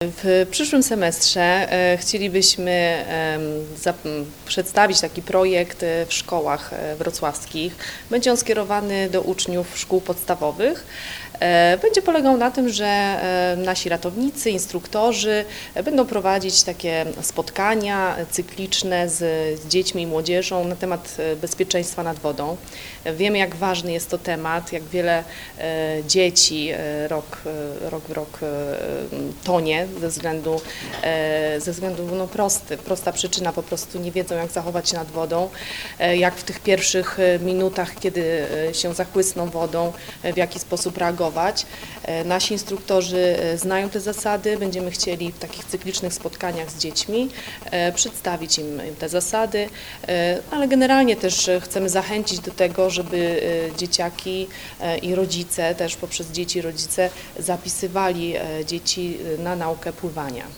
W przyszłym semestrze chcielibyśmy przedstawić taki projekt w szkołach wrocławskich. Będzie on skierowany do uczniów szkół podstawowych. Będzie polegał na tym, że nasi ratownicy, instruktorzy będą prowadzić takie spotkania cykliczne z dziećmi i młodzieżą na temat bezpieczeństwa nad wodą. Wiemy, jak ważny jest to temat, jak wiele dzieci rok w rok tonie ze względu prosta przyczyna, po prostu nie wiedzą, jak zachować się nad wodą, jak w tych pierwszych minutach, kiedy się zachłysną wodą, w jaki sposób reagować. Nasi instruktorzy znają te zasady, będziemy chcieli w takich cyklicznych spotkaniach z dziećmi przedstawić im te zasady, ale generalnie też chcemy zachęcić do tego, żeby dzieciaki i rodzice, też poprzez dzieci i rodzice zapisywali dzieci na naukę pływania.